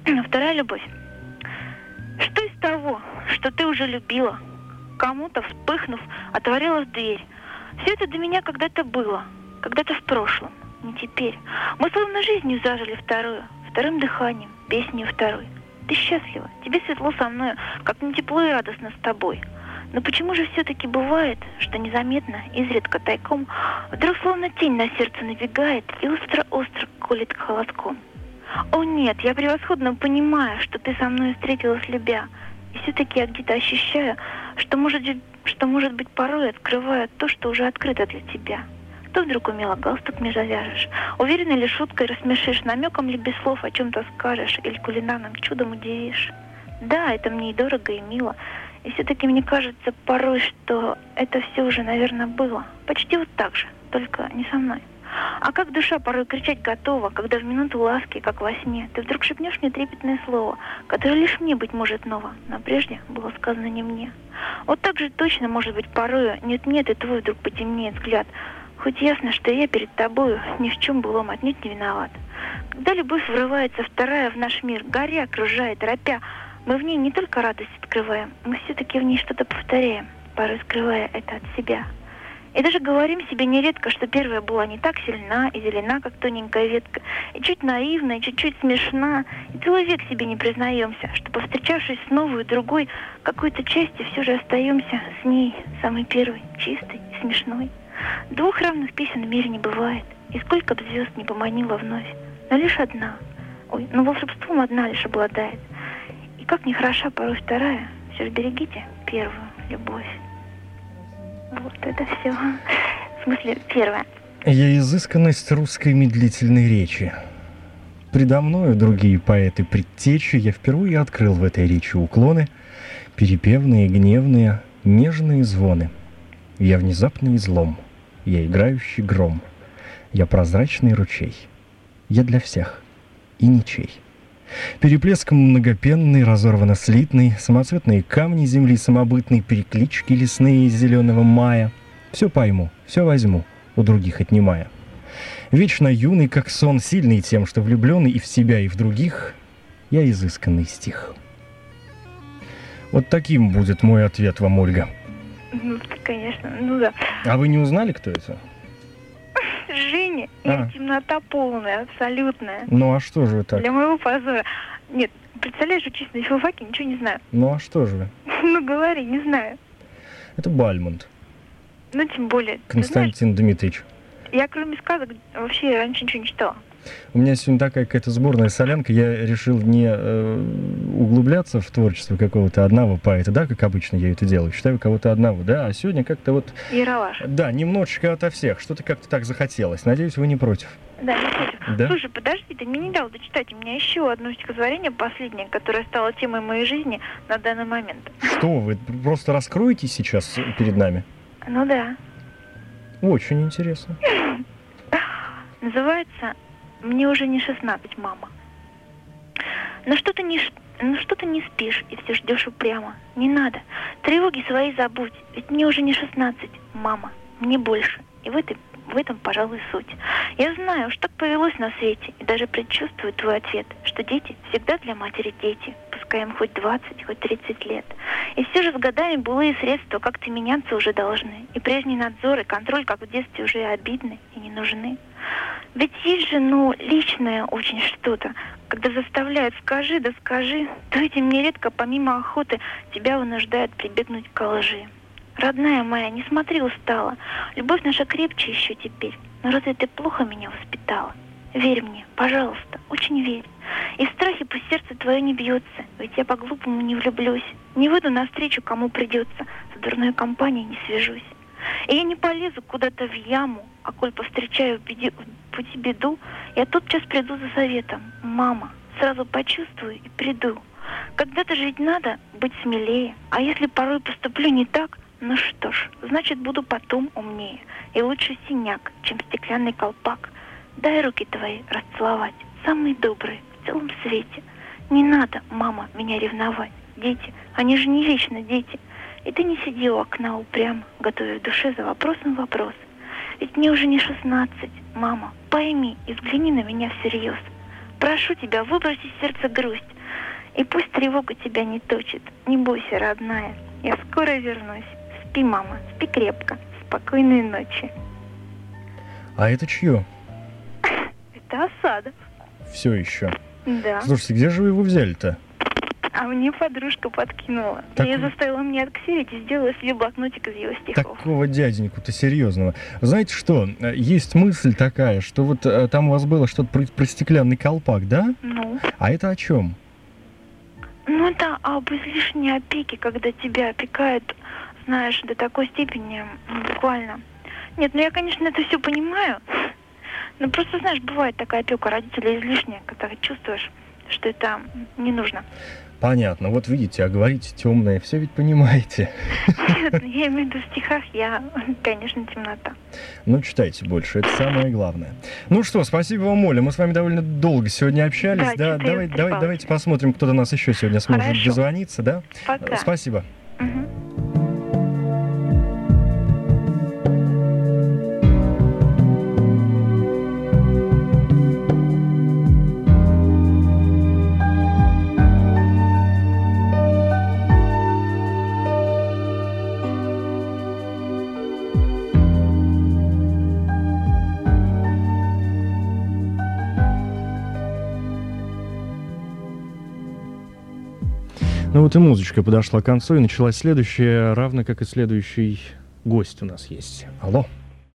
Вторая любовь. Что из того, что ты уже любила, кому-то, вспыхнув, отворила дверь? Все это до меня когда-то было, когда-то в прошлом, не теперь. Мы словно жизнью зажили вторым дыханием, песней второй. Ты счастлива, тебе светло со мною, как не тепло и радостно с тобой. Но почему же все-таки бывает, что незаметно, изредка тайком, вдруг словно тень на сердце набегает и остро-остро колет холодком? О нет, я превосходно понимаю, что ты со мной встретилась, любя, и все-таки я где-то ощущаю, что может быть порой открываю то, что уже открыто для тебя. То вдруг умело галстук мне завяжешь, уверенно ли шуткой рассмешишь, намеком ли без слов о чем-то скажешь или кулинарным чудом удивишь. Да, это мне и дорого, и мило, и все-таки мне кажется порой, что это все уже, наверное, было. Почти вот так же, только не со мной. А как душа порой кричать готова, когда в минуту ласки, как во сне, ты вдруг шепнешь мне трепетное слово, которое лишь мне, быть может, ново, но прежде было сказано не мне. Вот так же точно, может быть, порою, нет-нет, и твой вдруг потемнеет взгляд, хоть ясно, что я перед тобою ни в чем былом отнюдь не виноват. Когда любовь врывается вторая в наш мир, горя, окружает, ропя, мы в ней не только радость открываем, мы все-таки в ней что-то повторяем, порой скрывая это от себя. И даже говорим себе нередко, что первая была не так сильна и зелена, как тоненькая ветка, и чуть наивна, и чуть-чуть смешна, и целый век себе не признаемся, что, повстречавшись с новой, другой, какой-то частью все же остаемся с ней, самой первой, чистой и смешной. Двух равных песен в мире не бывает, и сколько б звезд не поманила вновь, но лишь одна, но волшебством одна лишь обладает. И как ни хороша порой вторая, все же берегите первую любовь. Вот это все. В смысле, первое. Я изысканность русской медлительной речи. Предо мною другие поэты предтечи, я впервые открыл в этой речи уклоны, перепевные, гневные, нежные звоны. Я внезапный излом, я играющий гром, я прозрачный ручей, я для всех и ничей. Переплеском многопенный, разорвано-слитный, самоцветные камни земли самобытной, переклички лесные из зеленого мая. Все пойму, все возьму, у других отнимая. Вечно юный, как сон, сильный тем, что влюбленный и в себя, и в других, я изысканный стих. Вот таким будет мой ответ вам, Ольга. Ну, конечно, ну да. А вы не узнали, кто это? Женя, я темнота полная, абсолютная. Ну а что же вы так? Для моего позора. Нет, представляешь, учись на филфаке, ничего не знаю. Ну а что же вы? Ну говори, не знаю. Это Бальмонт. Ну тем более. Константин Дмитриевич. Я кроме сказок вообще раньше ничего не читала. У меня сегодня такая какая-то сборная солянка. Я решил не углубляться в творчество какого-то одного поэта, да, как обычно я это делаю. Считаю кого-то одного, да, а сегодня как-то вот... Ералаш. Да, немножечко ото всех. Что-то как-то так захотелось. Надеюсь, вы не против. Да, не против. Да? Слушай, подожди, ты мне не дал дочитать. У меня еще одно стихотворение последнее, которое стало темой моей жизни на данный момент. Что вы, просто раскроете сейчас перед нами? Ну да. Очень интересно. Называется «Мне уже не 16, мама». Но что ты не спишь и все ждешь упрямо. Не надо. Тревоги свои забудь. Ведь мне уже не 16, мама. Мне больше. И в этом, пожалуй, суть. Я знаю, что так повелось на свете, и даже предчувствую твой ответ, что дети всегда для матери дети, пускай им хоть 20, хоть 30 лет. И все же с годами былые средства как-то меняться уже должны, и прежний надзор и контроль, как в детстве, уже обидны и не нужны. Ведь есть же, личное очень что-то, когда заставляют «скажи, да скажи», то этим нередко, помимо охоты, тебя вынуждают прибегнуть к лжи. Родная моя, не смотри устала, любовь наша крепче еще теперь, но разве ты плохо меня воспитала? Верь мне, пожалуйста, очень верь. И в страхе пусть сердце твое не бьется, ведь я по-глупому не влюблюсь, не выйду навстречу, кому придется, с дурной компанией не свяжусь. И я не полезу куда-то в яму, а коль повстречаю в пути беду, я тотчас приду за советом. Мама, сразу почувствую и приду. Когда-то жить надо быть смелее, а если порой поступлю не так, ну что ж, значит буду потом умнее. И лучше синяк, чем стеклянный колпак. Дай руки твои расцеловать, самые добрые в целом свете. Не надо, мама, меня ревновать. Дети, они же не вечно дети. И ты не сиди у окна упрямо, готовя в душе за вопросом вопрос. Ведь мне уже не 16, мама, пойми и взгляни на меня всерьез. Прошу тебя, выбрось из сердца грусть, И пусть тревога тебя не точит. Не бойся, родная. Я скоро вернусь. Спи, мама, спи крепко. Спокойной ночи. А это чье? Это Асадов. Все еще. Да. Слушайте, где же вы его взяли-то? А мне подружка подкинула. Так- Я заставила мне отксерить и сделала себе блокнотик из его стихов. Такого дяденьку-то серьезного. Знаете что, есть мысль такая, что вот там у вас было что-то про стеклянный колпак, да? Ну? А это о чем? Ну да, об излишней опеке, когда тебя опекают, знаешь, до такой степени, буквально. Нет, ну я, конечно, это все понимаю. Но просто, знаешь, бывает такая опека родителей излишняя, когда чувствуешь, что это не нужно. Понятно. Вот видите, а говорите темное, все ведь понимаете. Нет, я имею в виду в стихах, я, конечно, темнота. Ну, читайте больше, это самое главное. Ну что, спасибо вам, Оля. Мы с вами довольно долго сегодня общались. Да, Да, читаю, Павлович. давайте посмотрим, кто до нас еще сегодня сможет Хорошо. дозвониться, да? Пока. Спасибо. Мгм. Ну вот и музычка подошла к концу, и началась следующая, равно как и следующий гость у нас есть. Алло.